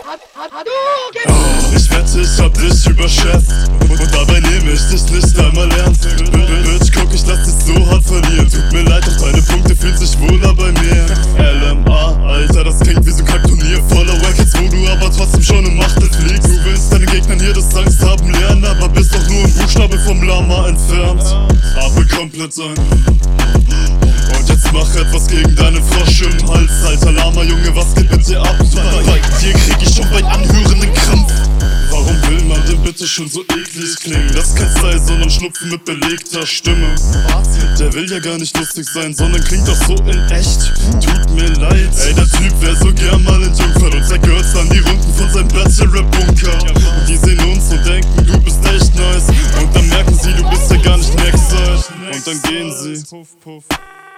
Ich wette, ich hab dich überschätzt und dabei nehme ich dich nicht einmal ernst. Bitch, guck, ich lass dich so hart verlieren. Tut mir leid, doch deine Punkte fühlen sich wohler bei mir. LMA, Alter, das klingt wie so ein Kackturnier voller Wackets, wo du aber trotzdem schon im Achtel fliegst. Du willst deinen Gegnern hier das Angst haben lernen, aber bist doch nur ein Buchstabe vom Lama entfernt. Atme komplett ein. Und jetzt mach etwas gegen deinen Frosch im Hals. Alter Lama, Junge, was geht mit dir ab? Bei dir krieg ich schon beim Anhören den Krampf. Warum will man denn bitte schon so eklig klingen? Das ist kein Style, sondern Schnupfen mit belegter Stimme. Der will ja gar nicht lustig sein, sondern klingt doch so in echt. Tut mir leid. Ey, der Typ wär so gern mal in Jungfern und zergehört an die Runden von seinem Bachelor-Bunker. Und die sehen uns und denken, du bist echt nice. Und dann merken sie, du bist ja gar nicht next. Und dann gehen sie.